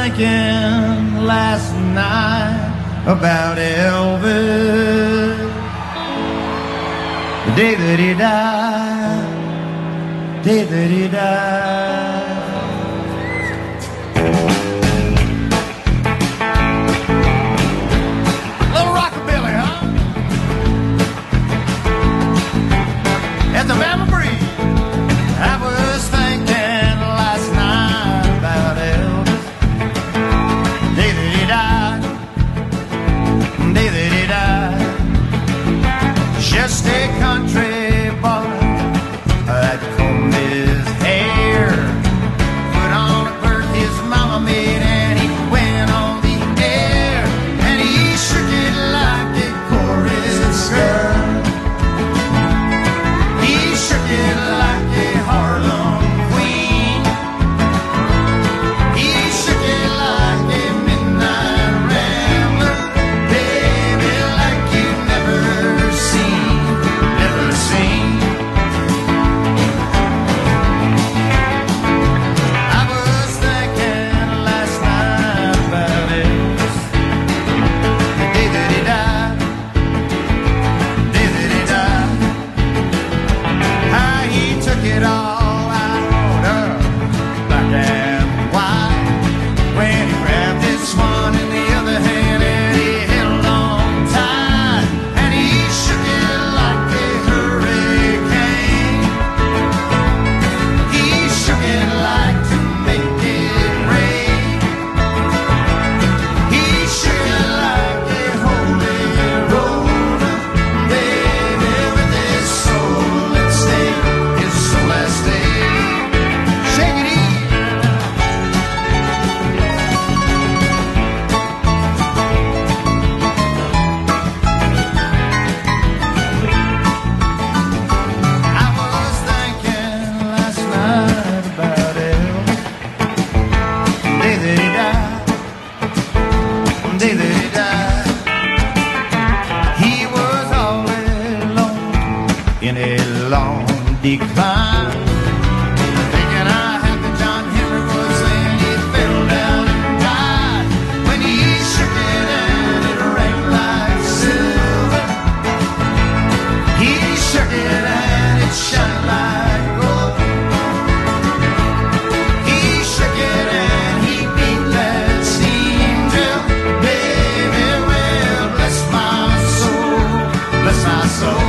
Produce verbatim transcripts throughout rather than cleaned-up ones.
thinking last night about Elvis, the day that he died, the day that he died. Little rockabilly, huh? At the Bama Breeze, I was thinking last night about Elvis, the day that he died, the day that he died. Just a country boy that combed his hair, put on a perk his mama made, and he went on the air, and he shook it like a chorus girl. He shook it like a Harlem queen. He shook it like a midnight rambler, baby, like you've never seen, never seen. I was thinking last night about Elvis, the day that he died, the day that he died. How he took it all out of black and white when he grabbed this one in the other hand and he held on tight, and he shook it like a hurricane. He shook it like to make it rain. He shook it like a holy roller, baby, with his soul at stake, his soul at stake. Shake it easy. I was thinking last night about Elvis, the day that he died, the day that he died. He was all alone in a long decline, thinking how happy John Henry was saying he fell down and died when he shook it and it rang like silver. He shook it and it shined like gold. He shook it and he beat that steam drill, baby, well, bless my soul, bless my soul.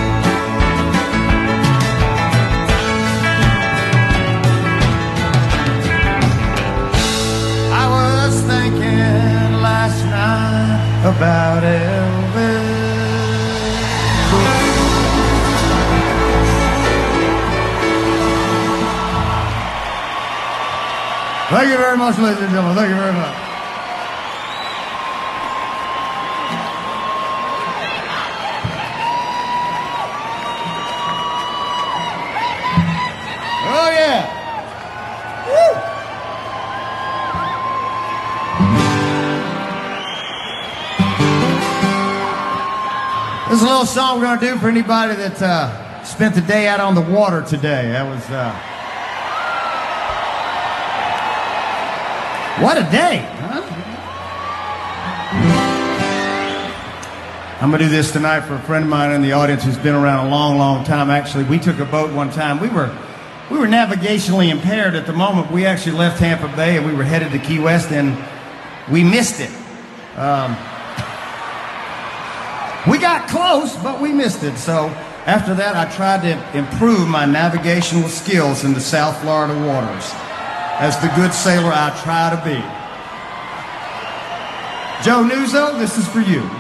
I was thinking last night about Elvis. Thank you very much, ladies and gentlemen. Thank you very much. Oh, yeah. Woo. This is a little song we're going to do for anybody that uh, spent the day out on the water today. That was, uh, what a day, huh? I'm going to do this tonight for a friend of mine in the audience who's been around a long, long time. Actually, we took a boat one time. We were, we were navigationally impaired at the moment. We actually left Tampa Bay and we were headed to Key West, and we missed it. Um, We got close, but we missed it. So after that, I tried to improve my navigational skills in the South Florida waters. As the good sailor I try to be. Joe Nuzzo, this is for you.